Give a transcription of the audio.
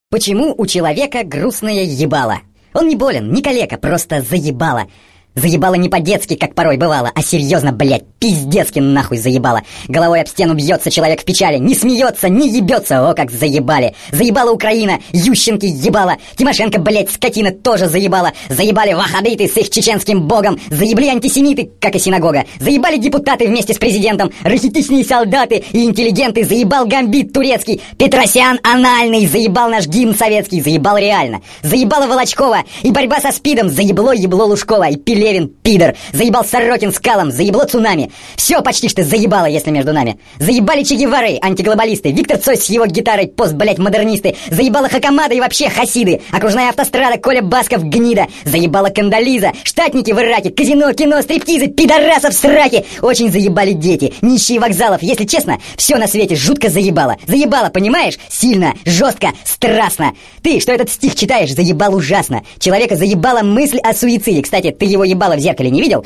Почему у человека грустное ебало? Он не болен, не калека, просто заебало. Заебало не по-детски, как порой бывало, а серьезно, блядь, пиздецки нахуй заебало. Головой об стену бьется человек в печали, не смеется, не ебется, о, как заебали. Заебала Украина, Ющенки ебала, Тимошенко, блядь, скотина, тоже заебала. Заебали ваххабиты с их чеченским богом, заебли антисемиты, как и синагога. Заебали депутаты вместе с президентом, рахитичные солдаты и интеллигенты, заебал гамбит турецкий, Петросян анальный, заебал наш гимн советский, заебал реально. Заебала Волочкова и борьба со СПИДом, заебло ебло Лужкова и Пелевин, пидор, заебал Сорокин с Калом, заебло цунами. Все почти что заебало, если между нами. Заебали Че Гевары, антиглобалисты, Виктор Цой с его гитарой, пост, блять, модернисты. Заебала Хакамада и вообще хасиды, окружная автострада, Коля Басков, гнида. Заебала Кандализа, штатники в Ираке, казино, кино, стриптизы, пидорасов сраки. Очень заебали дети, нищие вокзалов. Если честно, все на свете жутко заебало. Заебало, понимаешь? Сильно, жестко, страстно. Ты, что этот стих читаешь, заебал ужасно. Человека заебала мысль о суициде. Кстати, ты его ебало в зеркале не видел?